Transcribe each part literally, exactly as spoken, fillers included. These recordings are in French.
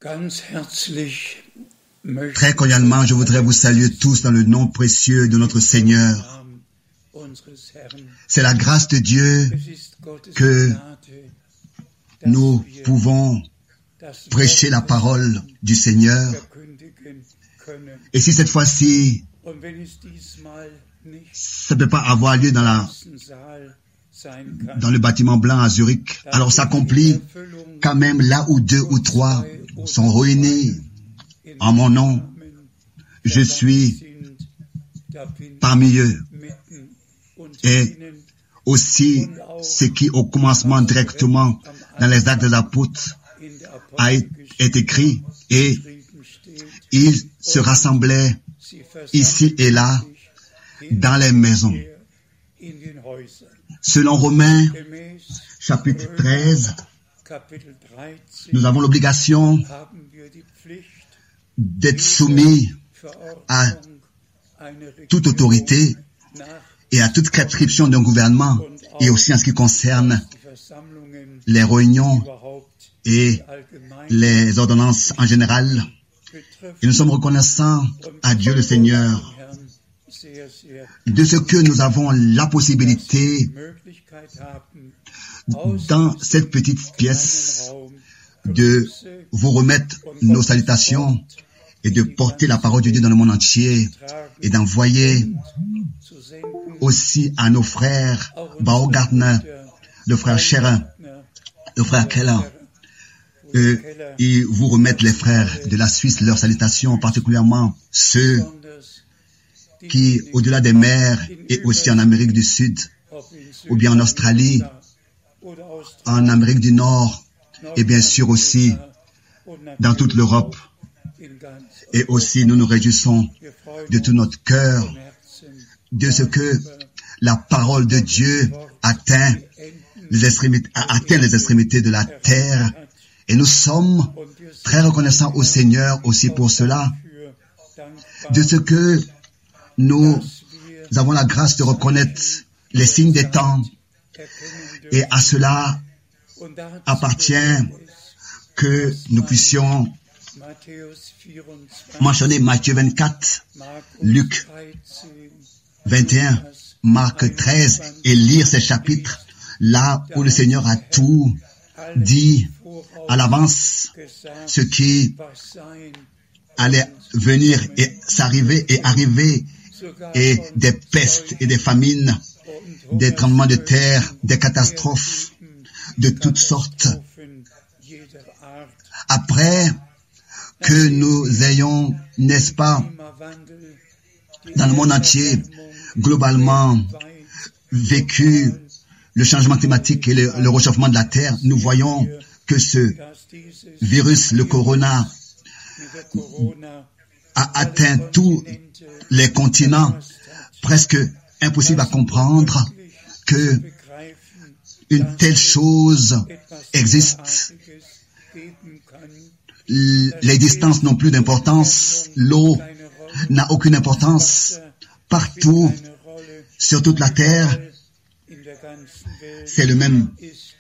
Très cordialement, je voudrais vous saluer tous dans le nom précieux de notre Seigneur. C'est la grâce de Dieu que nous pouvons prêcher la parole du Seigneur. Et si cette fois-ci, ça ne peut pas avoir lieu dans, la, dans le bâtiment blanc à Zurich, alors s'accomplit quand même là où deux ou trois sont réunis en mon nom. Je suis parmi eux. Et aussi ce qui au commencement directement dans les actes des apôtres a été écrit, et ils se rassemblaient ici et là dans les maisons. Selon Romains chapitre treize, nous avons l'obligation d'être soumis à toute autorité et à toute prescription d'un gouvernement, et aussi en ce qui concerne les réunions et les ordonnances en général. Et nous sommes reconnaissants à Dieu le Seigneur de ce que nous avons la possibilité dans cette petite pièce de vous remettre nos salutations et de porter la parole de Dieu dans le monde entier et d'envoyer aussi à nos frères Baumgartner, le frère Scherer, le frère Keller, euh, et vous remettre les frères de la Suisse leurs salutations, particulièrement ceux qui, au-delà des mers et aussi en Amérique du Sud, ou bien en Australie, en Amérique du Nord, et bien sûr aussi dans toute l'Europe. Et aussi nous nous réjouissons de tout notre cœur de ce que la parole de Dieu atteint les extrémités, a atteint les extrémités de la terre. Et nous sommes très reconnaissants au Seigneur aussi pour cela, de ce que nous avons la grâce de reconnaître les signes des temps. Et à cela appartient que nous puissions mentionner Matthieu vingt-quatre, Luc vingt et un, Marc treize, et lire ces chapitres là où le Seigneur a tout dit à l'avance, ce qui allait venir et s'arriver et arriver, et des pestes et des famines, des tremblements de terre, des catastrophes de toutes sortes. Après que nous ayons, n'est-ce pas, dans le monde entier, globalement, vécu le changement climatique et le, le réchauffement de la terre, nous voyons que ce virus, le corona, a atteint tous les continents, presque impossible à comprendre que une telle chose existe. Les distances n'ont plus d'importance, l'eau n'a aucune importance. Partout, sur toute la terre, c'est le même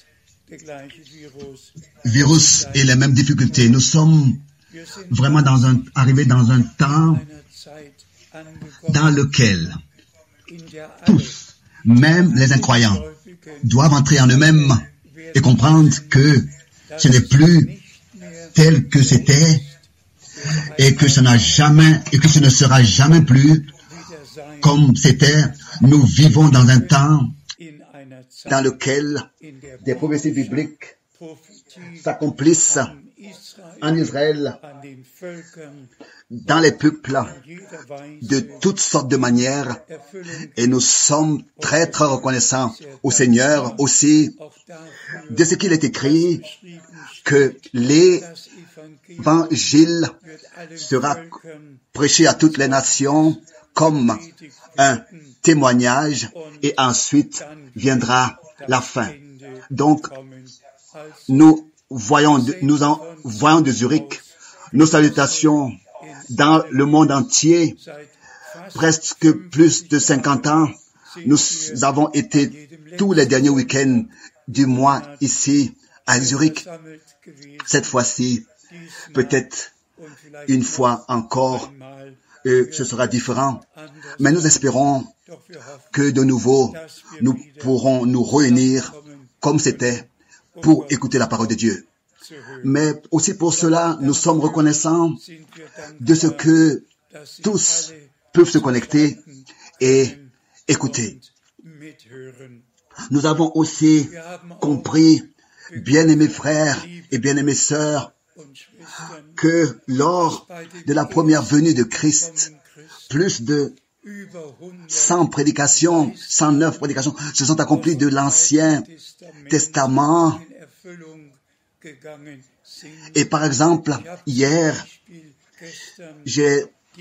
virus et les mêmes difficultés. Nous sommes vraiment dans un, arrivés dans un temps dans lequel tous, même les incroyants, doivent entrer en eux-mêmes et comprendre que ce n'est plus tel que c'était et que ce n'a jamais et que ce ne sera jamais plus comme c'était. Nous vivons dans un temps dans lequel des prophéties bibliques s'accomplissent en Israël, dans les peuples, de toutes sortes de manières, et nous sommes très très reconnaissants au Seigneur aussi de ce qu'il est écrit, que l'évangile sera prêché à toutes les nations comme un témoignage, et ensuite viendra la fin. Donc, nous voyons, de, nous en voyons de Zurich nos salutations dans le monde entier. Presque plus de cinquante ans, nous avons été tous les derniers week-ends du mois ici à Zurich. Cette fois-ci, Peut-être une fois encore, euh, ce sera différent. Mais nous espérons que de nouveau, nous pourrons nous réunir comme c'était pour écouter la parole de Dieu. Mais aussi pour cela, nous sommes reconnaissants de ce que tous peuvent se connecter et écouter. Nous avons aussi compris, bien-aimés frères et bien-aimées sœurs, que lors de la première venue de Christ, plus de cent prédications, cent neuf prédications se sont accomplies de l'Ancien Testament. Et par exemple, hier, j'ai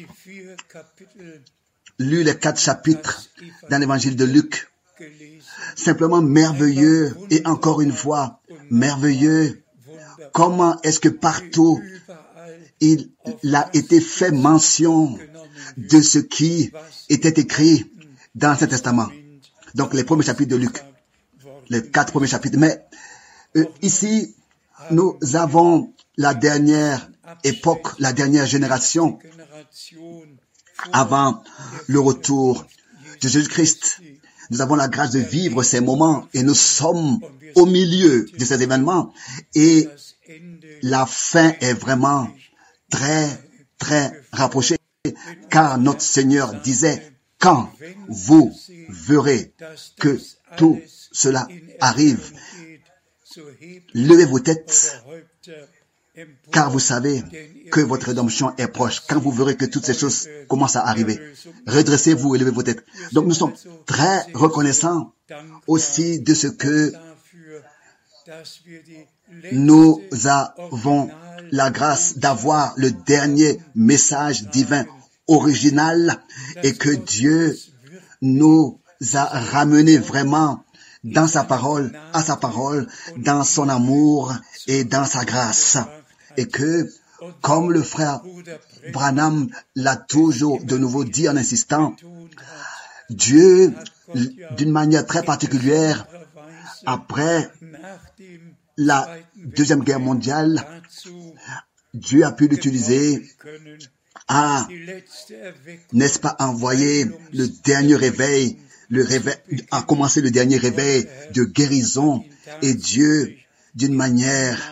lu les quatre chapitres dans l'évangile de Luc. Simplement merveilleux, et encore une fois, merveilleux. Comment est-ce que partout, il a été fait mention de ce qui était écrit dans l'Ancien Testament. Donc les premiers chapitres de Luc, les quatre premiers chapitres. Mais euh, ici, nous avons la dernière époque, la dernière génération avant le retour de Jésus-Christ. Nous avons la grâce de vivre ces moments et nous sommes au milieu de ces événements. Et la fin est vraiment très, très rapprochée, car notre Seigneur disait, quand vous verrez que tout cela arrive, levez vos têtes, car vous savez que votre rédemption est proche. Quand vous verrez que toutes ces choses commencent à arriver, redressez-vous et levez vos têtes. Donc nous sommes très reconnaissants aussi de ce que nous avons la grâce d'avoir le dernier message divin original et que Dieu nous a ramenés vraiment dans sa parole, à sa parole, dans son amour et dans sa grâce. Et que, comme le frère Branham l'a toujours de nouveau dit en insistant, Dieu, d'une manière très particulière, après la Deuxième Guerre mondiale, Dieu a pu l'utiliser à, n'est-ce pas, envoyer le dernier réveil, le réveil, a commencé le dernier réveil de guérison, et Dieu, d'une manière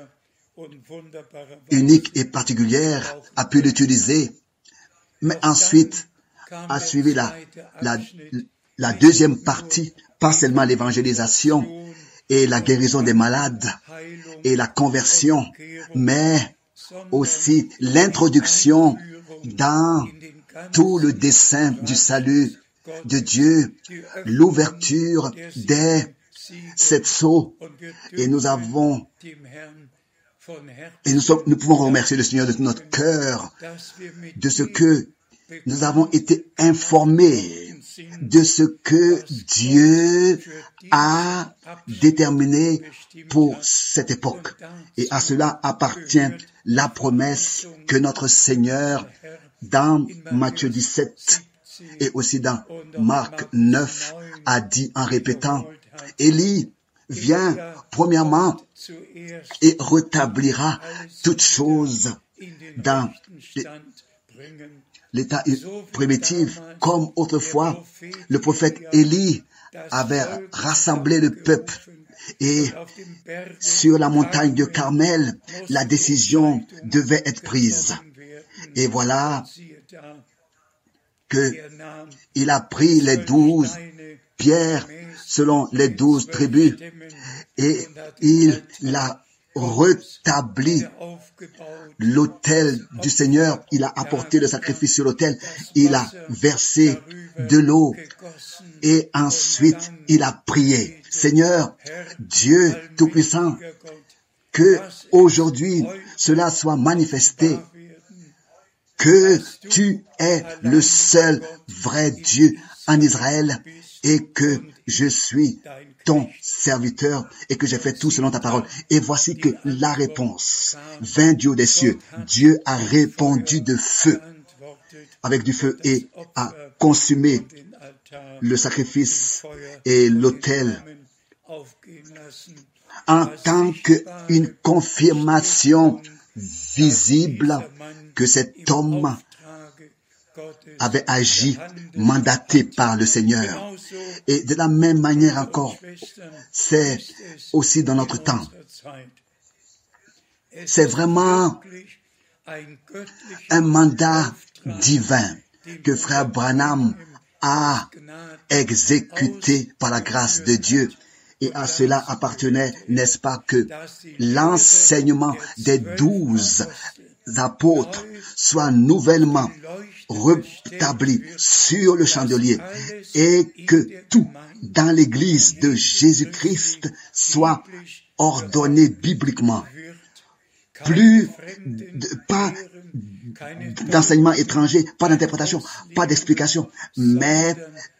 unique et particulière, a pu l'utiliser. Mais ensuite, a suivi la, la, la deuxième partie, pas seulement l'évangélisation et la guérison des malades et la conversion, mais aussi l'introduction dans tout le dessein du salut de Dieu, l'ouverture des sept sceaux. Et nous avons, et nous, sommes, nous pouvons remercier le Seigneur de tout notre cœur de ce que nous avons été informés de ce que Dieu a déterminé pour cette époque. Et à cela appartient la promesse que notre Seigneur, dans Matthieu dix-sept et aussi dans Marc neuf, a dit en répétant, Élie vient premièrement et rétablira toutes choses dans l'état primitif, comme autrefois le prophète Élie avait rassemblé le peuple. Et sur la montagne de Carmel, la décision devait être prise. Et voilà que il a pris les douze pierres selon les douze tribus et il l'a rétabli l'autel du Seigneur. Il a apporté le sacrifice sur l'autel. Il a versé de l'eau et ensuite il a prié. Seigneur, Dieu Tout-Puissant, que aujourd'hui cela soit manifesté, que tu es le seul vrai Dieu en Israël et que je suis ton serviteur et que j'ai fait tout selon ta parole. Et voici que la réponse vint du haut des cieux. Dieu a répondu de feu, avec du feu, et a consumé le sacrifice et l'autel en tant qu'une confirmation visible que cet homme avait agi mandaté par le Seigneur. Et de la même manière encore, c'est aussi dans notre temps. C'est vraiment un mandat divin que frère Branham a exécuté par la grâce de Dieu. Et à cela appartenait, n'est-ce pas, que l'enseignement des douze apôtres soit nouvellement rétabli sur le chandelier et que tout dans l'église de Jésus-Christ soit ordonné bibliquement. Plus, de, pas d'enseignement étranger, pas d'interprétation, pas d'explication, mais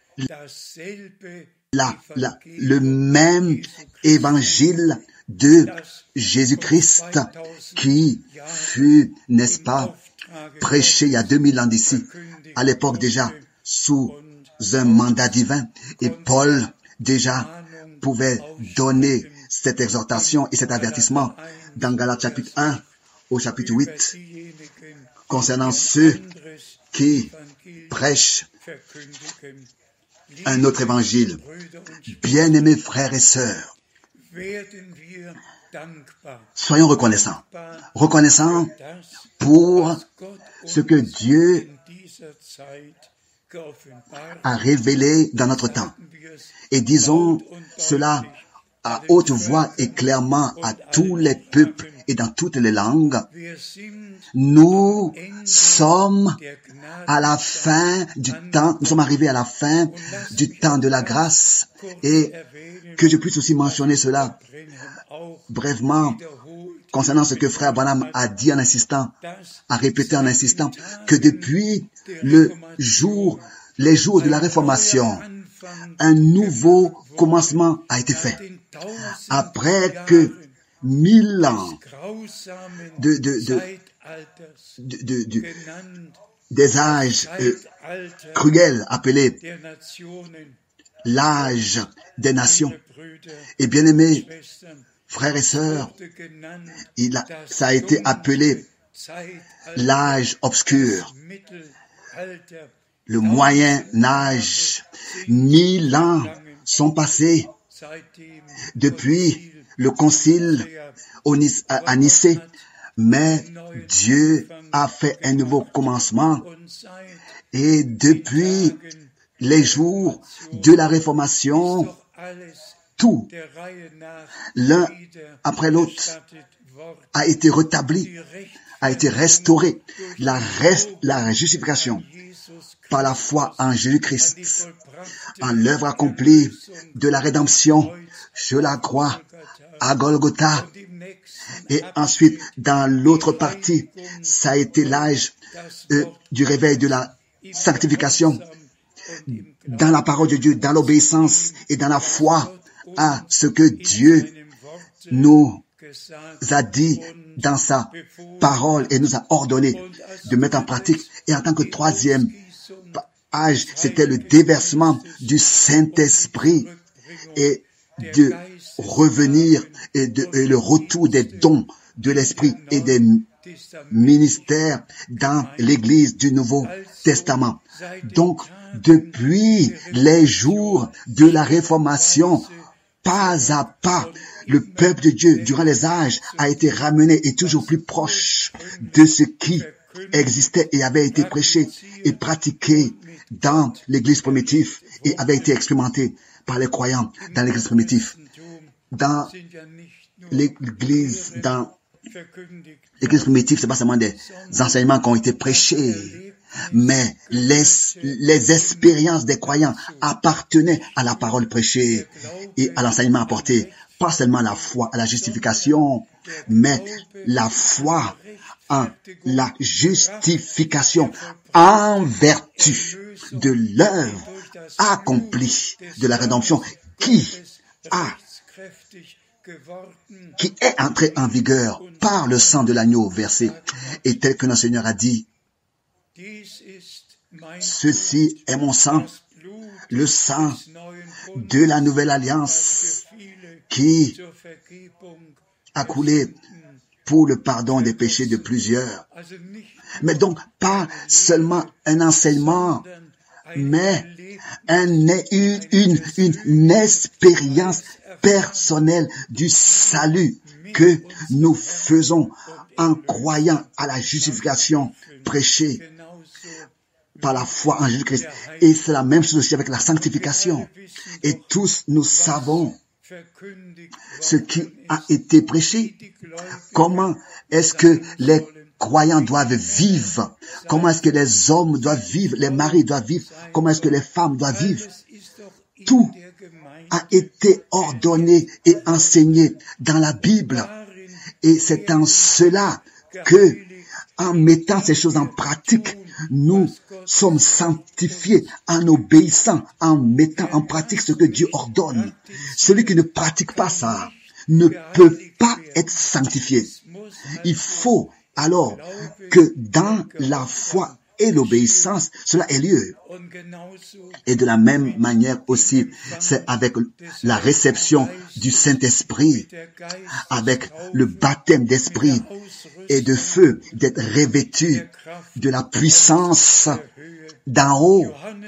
la, la, le même évangile de Jésus-Christ qui fut, n'est-ce pas, prêché il y a deux mille ans d'ici, à l'époque déjà sous un mandat divin, et Paul déjà pouvait donner cette exhortation et cet avertissement dans Galates chapitre un au chapitre huit concernant ceux qui prêchent un autre évangile. Bien-aimés frères et sœurs, soyons reconnaissants. Reconnaissants pour ce que Dieu a révélé dans notre temps. Et disons cela à haute voix et clairement à tous les peuples et dans toutes les langues. Nous sommes à la fin du temps, nous sommes arrivés à la fin du temps de la grâce, et que je puisse aussi mentionner cela brièvement concernant ce que frère Branham a dit en insistant, a répété en insistant, que depuis le jour, les jours de la Réformation, un nouveau commencement a été fait. Après que mille ans de, de, de, de, de, de des âges euh, cruels appelés l'âge des nations. Et bien aimés, frères et sœurs, il a, ça a été appelé l'âge obscur, le moyen âge. Mille ans sont passés depuis le concile à Nicée, mais Dieu a fait un nouveau commencement, et depuis les jours de la Réformation, tout, l'un après l'autre, a été rétabli, a été restauré. La, rest, la justification par la foi en Jésus-Christ, en l'œuvre accomplie de la rédemption sur la croix à Golgotha. Et ensuite, dans l'autre partie, ça a été l'âge euh, du réveil de la sanctification, dans la parole de Dieu, dans l'obéissance et dans la foi à ce que Dieu nous a dit dans sa parole et nous a ordonné de mettre en pratique. Et en tant que troisième âge, c'était le déversement du Saint-Esprit et de revenir et, de, et le retour des dons de l'Esprit et des ministères dans l'Église du Nouveau Testament. Donc, depuis les jours de la Réformation, pas à pas, le peuple de Dieu, durant les âges, a été ramené et toujours plus proche de ce qui existait et avait été prêché et pratiqué dans l'Église primitive et avait été expérimenté par les croyants dans l'Église primitive. Dans l'Église, dans l'Église primitive, c'est pas seulement des enseignements qui ont été prêchés, mais les, les expériences des croyants appartenaient à la parole prêchée et à l'enseignement apporté. Pas seulement la foi à la justification, mais la foi en la justification en vertu de l'œuvre accomplie de la rédemption qui a qui est entrée en vigueur par le sang de l'agneau versé. Et tel que notre Seigneur a dit, ceci est mon sang, le sang de la nouvelle alliance qui a coulé pour le pardon des péchés de plusieurs. Mais donc, pas seulement un enseignement, mais un, une, une, une expérience personnelle du salut que nous faisons en croyant à la justification prêchée par la foi en Jésus-Christ. Et c'est la même chose aussi avec la sanctification. Et tous nous savons ce qui a été prêché. Comment est-ce que les croyants doivent vivre? Comment est-ce que les hommes doivent vivre? Les maris doivent vivre? Comment est-ce que les femmes doivent vivre? Tout a été ordonné et enseigné dans la Bible. Et c'est en cela que, en mettant ces choses en pratique, nous sommes sanctifiés en obéissant, en mettant en pratique ce que Dieu ordonne. Celui qui ne pratique pas ça ne peut pas être sanctifié. Il faut alors que dans la foi et l'obéissance, cela ait lieu. Et de la même manière aussi, c'est avec la réception du Saint-Esprit, avec le baptême d'esprit et de feu, d'être revêtu de la puissance d'en haut.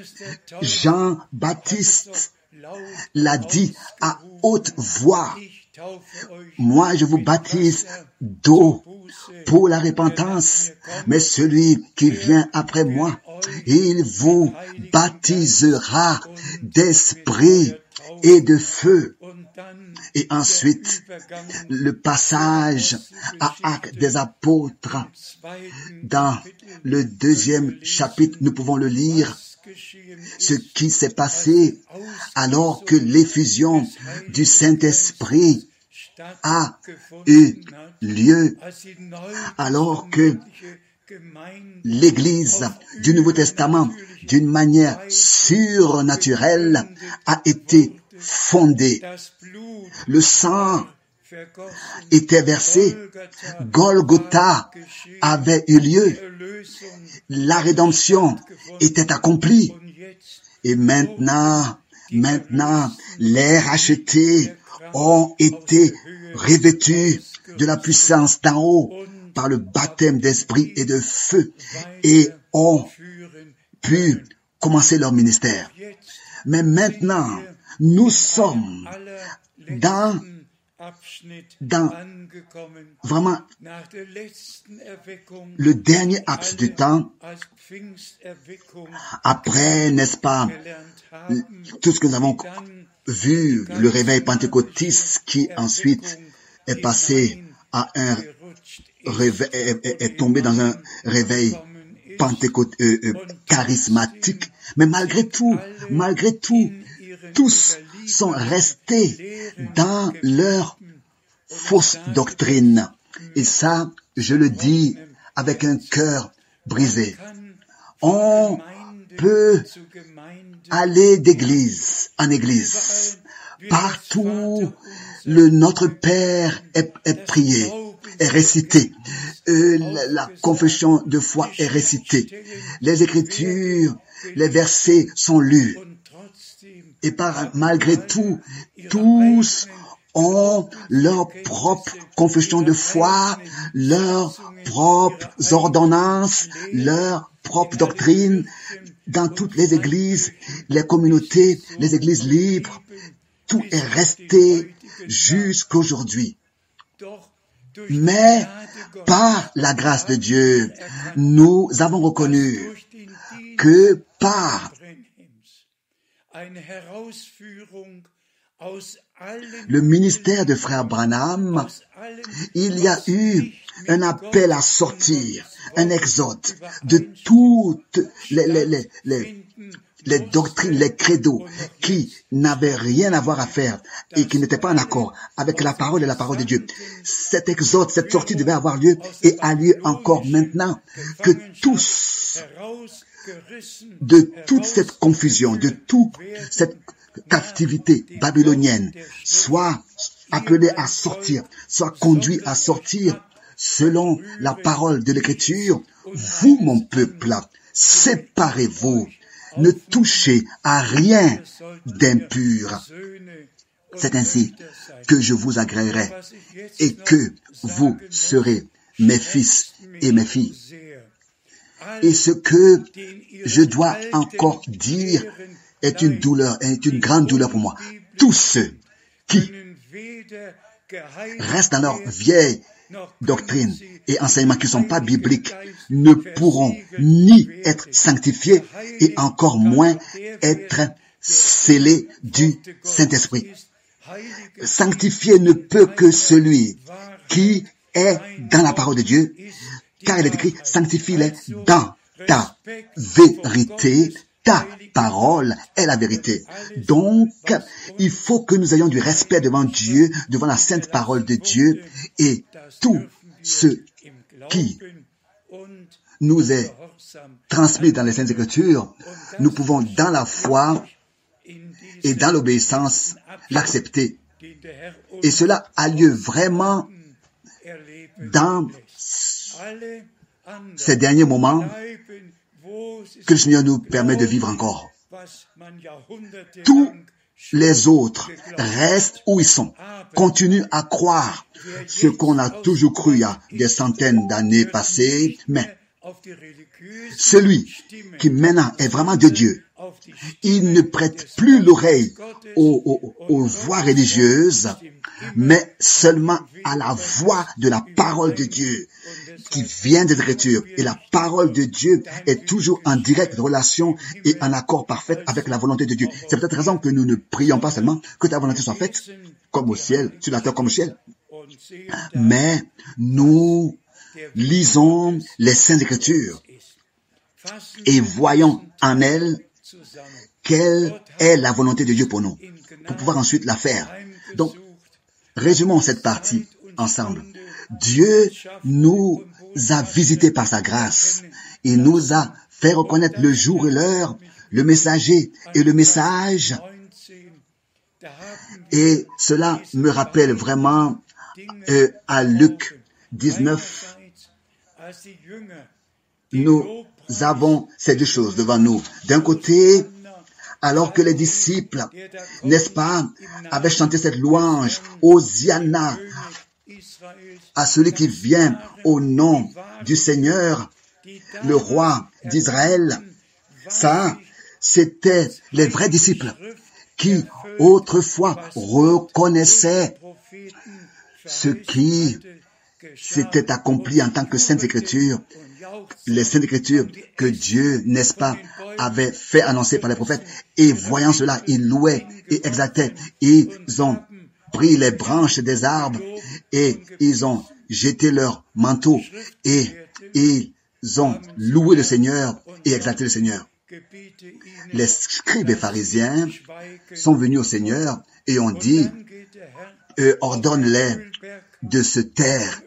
Jean-Baptiste l'a dit à haute voix. Moi, je vous baptise d'eau pour la repentance, mais celui qui vient après moi, il vous baptisera d'esprit et de feu. Et ensuite, le passage à Actes des Apôtres, dans le deuxième chapitre, nous pouvons le lire. Ce qui s'est passé alors que l'effusion du Saint-Esprit a eu lieu, alors que l'Église du Nouveau Testament, d'une manière surnaturelle, a été fondée. Le sang était versé, Golgotha avait eu lieu, la rédemption était accomplie. Et maintenant, maintenant, les rachetés ont été revêtus de la puissance d'en haut par le baptême d'esprit et de feu et ont pu commencer leur ministère. Mais maintenant, nous sommes dans dans vraiment le dernier axe du temps, après, n'est-ce pas, tout ce que nous avons vu, le réveil pentecôtiste qui ensuite est passé à un réveil, est, est tombé dans un réveil pentecôte, euh, euh, charismatique. Mais malgré tout, malgré tout, tous sont restés dans leur fausse doctrine. Et ça, je le dis avec un cœur brisé. On peut aller d'église en église. Partout, le Notre Père est, est prié, est récité. Euh, la, la confession de foi est récitée. Les Écritures, les versets sont lus. Et par, malgré tout, tous ont leur propre confession de foi, leurs propres ordonnances, leur propre doctrine. Dans toutes les églises, les communautés, les églises libres, tout est resté jusqu'aujourd'hui. Mais par la grâce de Dieu, nous avons reconnu que par le ministère de Frère Branham, il y a eu un appel à sortir, un exode de toutes les, les, les, les, les doctrines, les credos qui n'avaient rien à voir à faire et qui n'étaient pas en accord avec la parole et la parole de Dieu. Cet exode, cette sortie devait avoir lieu et a lieu encore maintenant, que tous, de toute cette confusion, de toute cette captivité babylonienne, soient appelés à sortir, soient conduits à sortir selon la parole de l'Écriture. Vous, mon peuple, séparez-vous, ne touchez à rien d'impur. C'est ainsi que je vous agréerai et que vous serez mes fils et mes filles. Et ce que je dois encore dire est une douleur, est une grande douleur pour moi. Tous ceux qui restent dans leur vieille doctrine et enseignements qui ne sont pas bibliques ne pourront ni être sanctifiés et encore moins être scellés du Saint-Esprit. Sanctifié ne peut que celui qui est dans la parole de Dieu, car il est écrit, sanctifie-les dans ta vérité, ta parole est la vérité. Donc, il faut que nous ayons du respect devant Dieu, devant la sainte parole de Dieu, et tout ce qui nous est transmis dans les Saintes Écritures, nous pouvons dans la foi et dans l'obéissance l'accepter. Et cela a lieu vraiment dans ces derniers moments que le Seigneur nous permet de vivre encore. Tous les autres restent où ils sont, continuent à croire ce qu'on a toujours cru il y a des centaines d'années passées, mais celui qui maintenant est vraiment de Dieu, il ne prête plus l'oreille aux, aux, aux voix religieuses, mais seulement à la voix de la parole de Dieu qui vient des Écritures. Et la parole de Dieu est toujours en directe relation et en accord parfait avec la volonté de Dieu. C'est peut-être raison que nous ne prions pas seulement que ta volonté soit faite comme au ciel, sur la terre comme au ciel, mais nous lisons les Saintes Écritures et voyons en elles quelle est la volonté de Dieu pour nous, pour pouvoir ensuite la faire. Donc, résumons cette partie ensemble. Dieu nous a visités par sa grâce. Il nous a fait reconnaître le jour et l'heure, le messager et le message. Et cela me rappelle vraiment euh, à Luc dix-neuf. Nous avons ces deux choses devant nous. D'un côté, alors que les disciples, n'est-ce pas, avaient chanté cette louange, Hosiana, à celui qui vient au nom du Seigneur, le roi d'Israël. Ça, c'était les vrais disciples qui autrefois reconnaissaient ce qui s'était accompli en tant que Sainte Écriture, les Saintes Écritures que Dieu, n'est-ce pas, avait fait annoncer par les prophètes. Et voyant cela, ils louaient et exaltaient. Ils ont pris les branches des arbres et ils ont jeté leurs manteaux et ils ont loué le Seigneur et exalté le Seigneur. Les scribes et pharisiens sont venus au Seigneur et ont dit, euh, ordonne-les de se taire.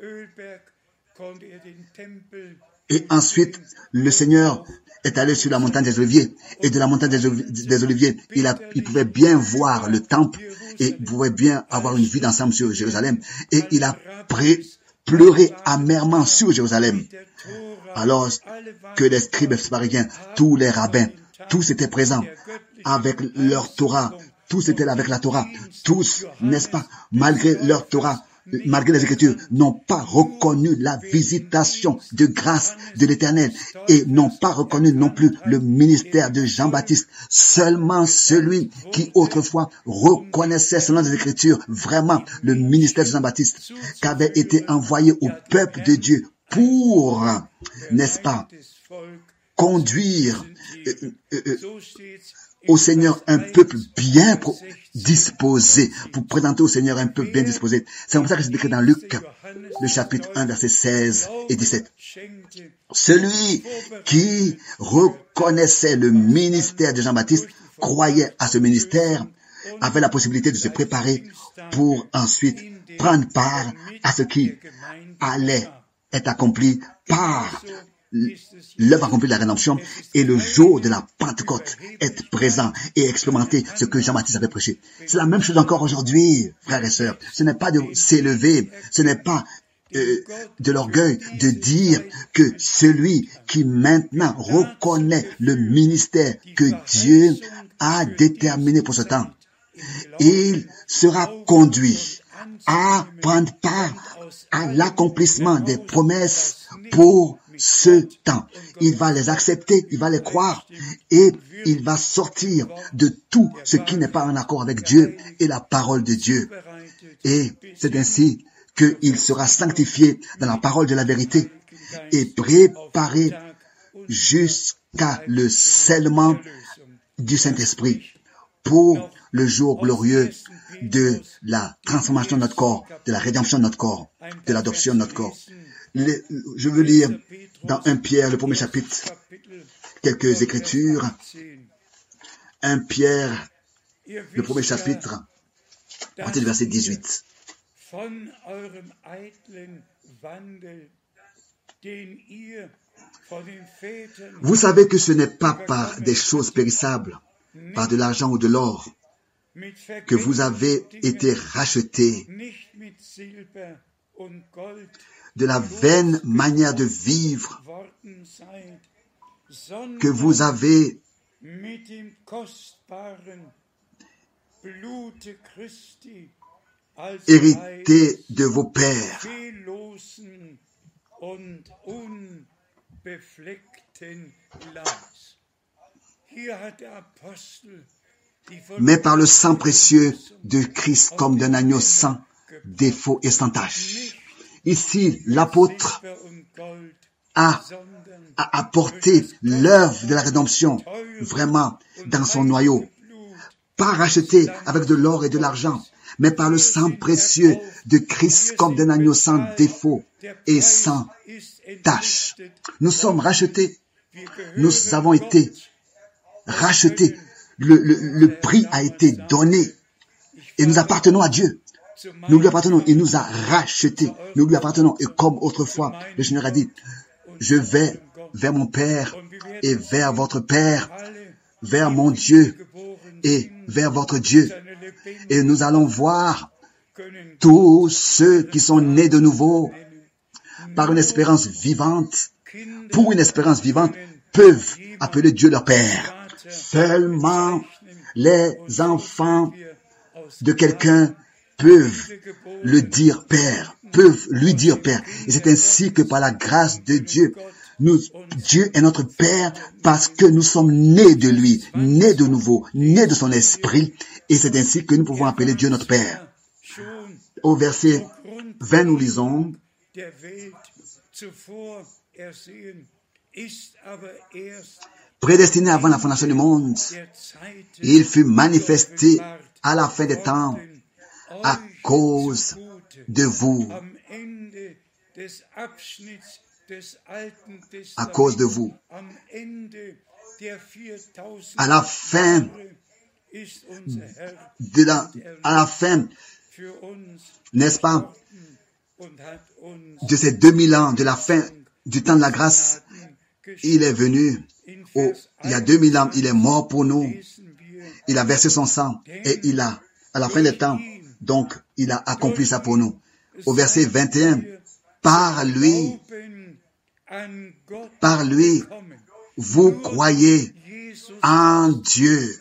Et ensuite, le Seigneur est allé sur la montagne des Oliviers. Et de la montagne des Oliviers, il, a, il pouvait bien voir le temple et il pouvait bien avoir une vie d'ensemble sur Jérusalem. Et il a pré, pleuré amèrement sur Jérusalem. Alors que les scribes et pharisiens, tous les rabbins, tous étaient présents avec leur Torah. Tous étaient là avec la Torah. Tous, n'est-ce pas, malgré leur Torah, malgré les Écritures, n'ont pas reconnu la visitation de grâce de l'Éternel et n'ont pas reconnu non plus le ministère de Jean-Baptiste. Seulement celui qui autrefois reconnaissait selon les Écritures vraiment le ministère de Jean-Baptiste qui avait été envoyé au peuple de Dieu pour, n'est-ce pas, conduire euh, euh, euh, au Seigneur un peuple bien disposé, pour présenter au Seigneur un peuple bien disposé. C'est comme ça que c'est écrit dans Luc, le chapitre un, versets seize et dix-sept. Celui qui reconnaissait le ministère de Jean-Baptiste, croyait à ce ministère, avait la possibilité de se préparer pour ensuite prendre part à ce qui allait être accompli par l'œuvre accomplie de la rédemption, et le jour de la Pentecôte, être présent et expérimenter ce que Jean-Baptiste avait prêché. C'est la même chose encore aujourd'hui, frères et sœurs. Ce n'est pas de s'élever, ce n'est pas euh, de l'orgueil de dire que celui qui maintenant reconnaît le ministère que Dieu a déterminé pour ce temps, il sera conduit à prendre part à l'accomplissement des promesses pour ce temps. Il va les accepter, il va les croire et il va sortir de tout ce qui n'est pas en accord avec Dieu et la parole de Dieu. Et c'est ainsi qu'il sera sanctifié dans la parole de la vérité et préparé jusqu'à le scellement du Saint-Esprit pour le jour glorieux de la transformation de notre corps, de la rédemption de notre corps, de l'adoption de notre corps. Les, je veux lire dans un Pierre, le premier chapitre, quelques écritures. un Pierre, le premier chapitre, à partir du verset dix-huit. Vous savez que ce n'est pas par des choses périssables, par de l'argent ou de l'or, que vous avez été rachetés de la vaine manière de vivre que vous avez hérité de vos pères, mais par le sang précieux de Christ comme d'un agneau sans défaut et sans tache. Ici, l'apôtre a, a apporté l'œuvre de la rédemption vraiment dans son noyau. Pas racheté avec de l'or et de l'argent, mais par le sang précieux de Christ comme d'un agneau sans défaut et sans tache. Nous sommes rachetés. Nous avons été rachetés. Le, le, le prix a été donné et nous appartenons à Dieu. Nous lui appartenons. Il nous a rachetés. Nous lui appartenons. Et comme autrefois, le Seigneur a dit, je vais vers mon Père et vers votre Père, vers mon Dieu et vers votre Dieu. Et nous allons voir tous ceux qui sont nés de nouveau par une espérance vivante, pour une espérance vivante, peuvent appeler Dieu leur Père. Seulement les enfants de quelqu'un peuvent le dire Père, peuvent lui dire Père. Et c'est ainsi que par la grâce de Dieu, nous, Dieu est notre Père parce que nous sommes nés de lui, nés de nouveau, nés de son esprit. Et c'est ainsi que nous pouvons appeler Dieu notre Père. Au verset vingt, nous lisons, prédestiné avant la fondation du monde, il fut manifesté à la fin des temps à cause de vous. À cause de vous. À la fin de la, à la fin, n'est-ce pas, de ces deux mille ans, de la fin du temps de la grâce, il est venu, oh, il y a deux mille ans, il est mort pour nous, il a versé son sang, et il a, à la fin des temps, donc, il a accompli ça pour nous. Au verset vingt et un, par lui, par lui, vous croyez en Dieu.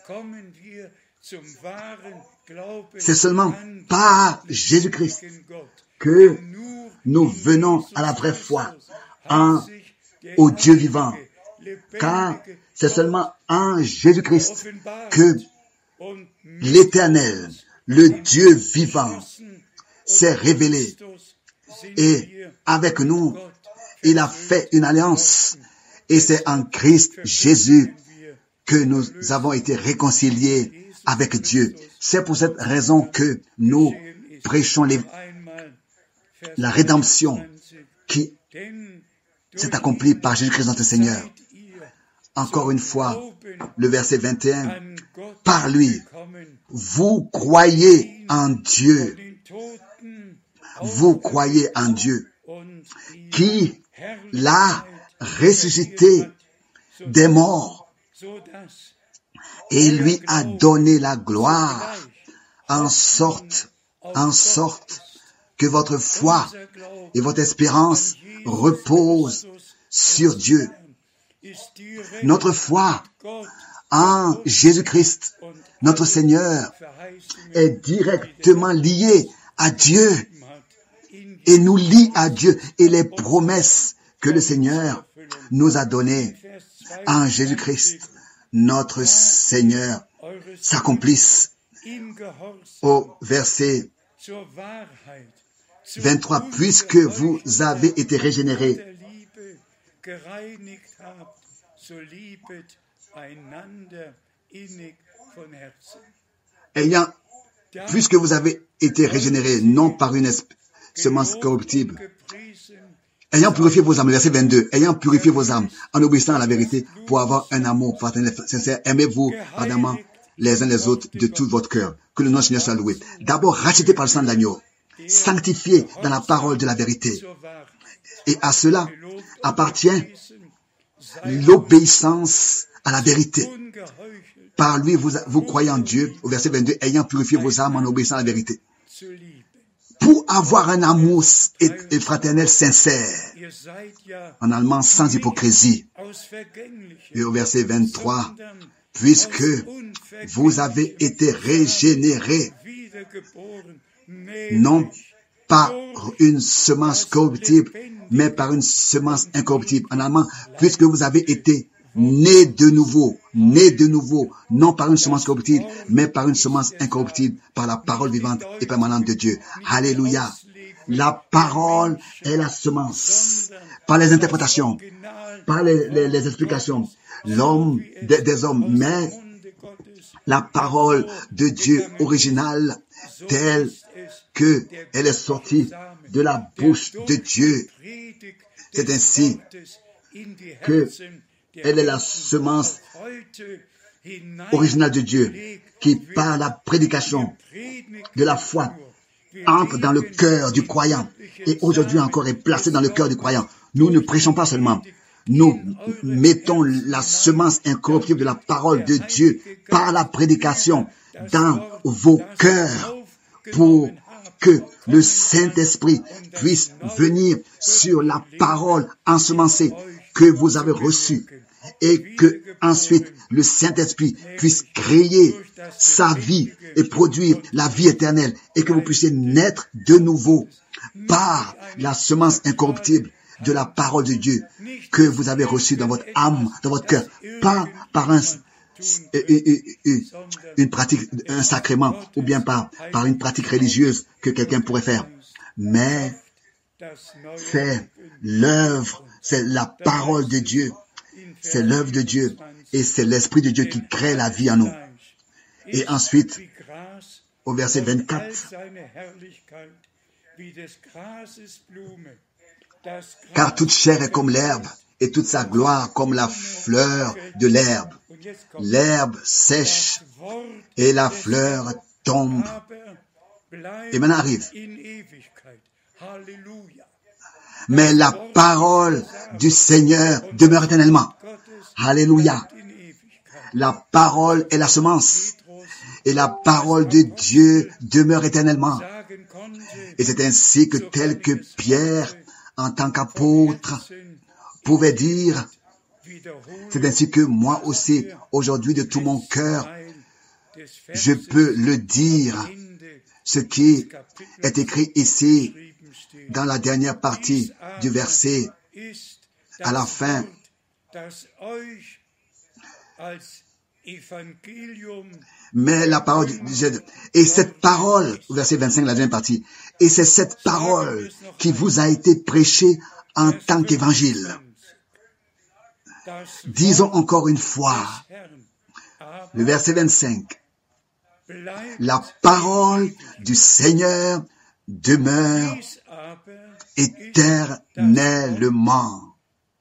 C'est seulement par Jésus-Christ que nous venons à la vraie foi, en, au Dieu vivant. Car c'est seulement en Jésus-Christ que l'Éternel, le Dieu vivant, s'est révélé. Et avec nous, il a fait une alliance. Et c'est en Christ Jésus que nous avons été réconciliés avec Dieu. C'est pour cette raison que nous prêchons les, la rédemption qui s'est accomplie par Jésus-Christ notre Seigneur. Encore une fois, le verset vingt et un, par lui, vous croyez en Dieu. Vous croyez en Dieu qui l'a ressuscité des morts et lui a donné la gloire en sorte, en sorte que votre foi et votre espérance reposent sur Dieu. Notre foi en Jésus-Christ, notre Seigneur, est directement lié à Dieu et nous lie à Dieu. Et les promesses que le Seigneur nous a données en Jésus-Christ, notre Seigneur, s'accomplissent. Au verset vingt-trois, puisque vous avez été régénérés, ayant, puisque vous avez été régénérés, non par une semence corruptible, ayant purifié vos âmes, verset vingt-deux, ayant purifié vos âmes, en obéissant à la vérité, pour avoir un amour fraternel sincère, aimez-vous ardemment les uns les autres de tout votre cœur. Que le nom du Seigneur soit loué. D'abord, racheté par le sang de l'agneau, sanctifié dans la parole de la vérité. Et à cela appartient l'obéissance à la vérité. Par lui, vous, vous croyez en Dieu, au verset vingt-deux, ayant purifié vos âmes en obéissant à la vérité. Pour avoir un amour et, et fraternel sincère, en allemand sans hypocrisie. Et au verset vingt-trois, puisque vous avez été régénérés, non par une semence corruptible, mais par une semence incorruptible. En allemand, puisque vous avez été nés de nouveau, nés de nouveau, non par une semence corruptible, mais par une semence incorruptible, par la parole vivante et permanente de Dieu. Alléluia. La parole est la semence. Par les interprétations, par les, les, les explications, l'homme des, des hommes, mais la parole de Dieu originale, telle que elle est sortie de la bouche de Dieu. C'est ainsi que elle est la semence originale de Dieu qui, par la prédication de la foi, entre dans le cœur du croyant et aujourd'hui encore est placée dans le cœur du croyant. Nous ne prêchons pas seulement, nous mettons la semence incorruptible de la parole de Dieu par la prédication dans vos cœurs pour que le Saint-Esprit puisse venir sur la parole ensemencée que vous avez reçue et que ensuite le Saint-Esprit puisse créer sa vie et produire la vie éternelle et que vous puissiez naître de nouveau par la semence incorruptible de la parole de Dieu que vous avez reçue dans votre âme, dans votre cœur, pas par un, une pratique, un sacrement ou bien par, par une pratique religieuse que quelqu'un pourrait faire, mais c'est l'œuvre, c'est la parole de Dieu, c'est l'œuvre de Dieu et c'est l'Esprit de Dieu qui crée la vie en nous. Et ensuite, au verset vingt-quatre, car toute chair est comme l'herbe, et toute sa gloire comme la fleur de l'herbe. L'herbe sèche, et la fleur tombe. Et maintenant arrive. Mais la parole du Seigneur demeure éternellement. Alléluia. La parole est la semence. Et la parole de Dieu demeure éternellement. Et c'est ainsi que tel que Pierre, en tant qu'apôtre, pouvait dire, c'est ainsi que moi aussi, aujourd'hui, de tout mon cœur, je peux le dire, ce qui est écrit ici, dans la dernière partie du verset, à la fin. Mais la parole du et cette parole, verset vingt-cinq, la deuxième partie, et c'est cette parole qui vous a été prêchée en tant qu'évangile. Disons encore une fois, le verset vingt-cinq, la parole du Seigneur demeure éternellement.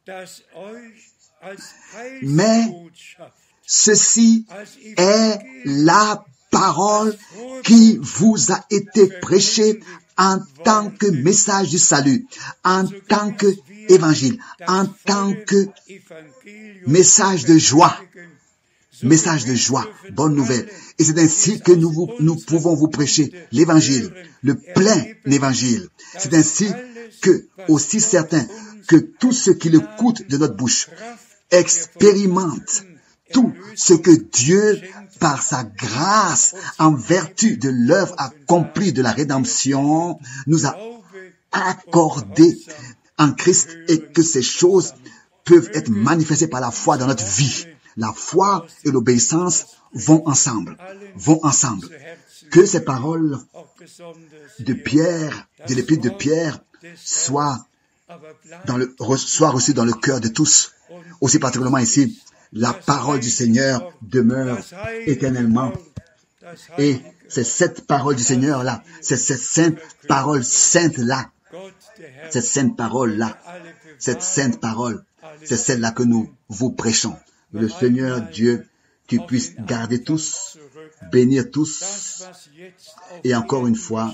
Mais ceci est la parole qui vous a été prêchée en tant que message du salut, en tant que évangile, en tant que message de joie, message de joie, bonne nouvelle. Et c'est ainsi que nous, vous, nous pouvons vous prêcher l'évangile, le plein évangile. C'est ainsi que, aussi certain que tout ce qui le coûte de notre bouche expérimente tout ce que Dieu, par sa grâce, en vertu de l'œuvre accomplie de la rédemption, nous a accordé en Christ et que ces choses peuvent être manifestées par la foi dans notre vie. La foi et l'obéissance vont ensemble, vont ensemble. Que ces paroles de Pierre, de l'épître de Pierre, soient, dans le, soient reçues dans le cœur de tous. Aussi particulièrement ici, la parole du Seigneur demeure éternellement. Et c'est cette parole du Seigneur-là, c'est cette sainte parole sainte-là, cette sainte parole-là, cette sainte parole, c'est celle-là que nous vous prêchons. Le Seigneur Dieu, tu puisses garder tous, bénir tous, et encore une fois,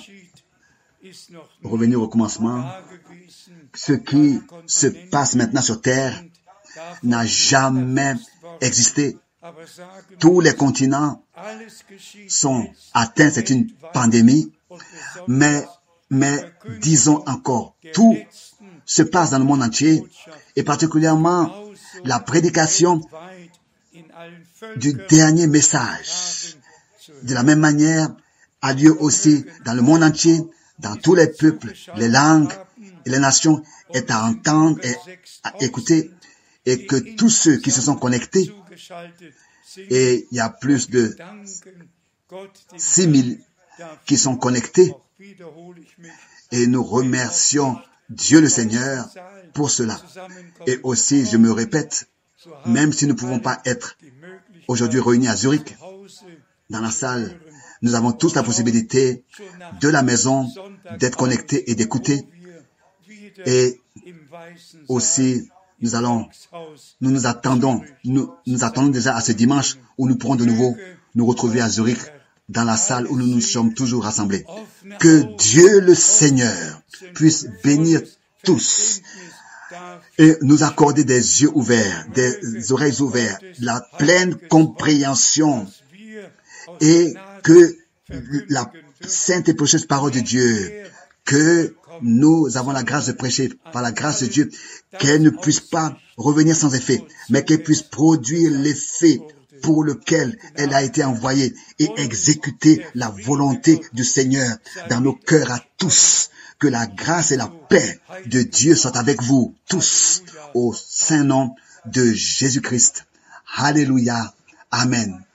revenir au commencement. Ce qui se passe maintenant sur terre n'a jamais existé. Tous les continents sont atteints, c'est une pandémie, mais, mais disons encore, tout se passe dans le monde entier, et particulièrement la prédication du dernier message. De la même manière, a lieu aussi dans le monde entier, dans tous les peuples, les langues et les nations, est à entendre et à écouter, et que tous ceux qui se sont connectés, et il y a plus de six mille qui sont connectés, et nous remercions Dieu le Seigneur pour cela. Et aussi, je me répète, même si nous ne pouvons pas être aujourd'hui réunis à Zurich, dans la salle, nous avons tous la possibilité de la maison d'être connectés et d'écouter. Et aussi, nous allons, nous nous attendons, nous nous attendons déjà à ce dimanche où nous pourrons de nouveau nous retrouver à Zurich, dans la salle où nous nous sommes toujours rassemblés. Que Dieu le Seigneur puisse bénir tous et nous accorder des yeux ouverts, des oreilles ouvertes, la pleine compréhension, et que la sainte et précieuse parole de Dieu, que nous avons la grâce de prêcher par la grâce de Dieu, qu'elle ne puisse pas revenir sans effet, mais qu'elle puisse produire l'effet pour lequel elle a été envoyée et exécuter la volonté du Seigneur dans nos cœurs à tous. Que la grâce et la paix de Dieu soient avec vous tous, au saint nom de Jésus-Christ. Alléluia. Amen.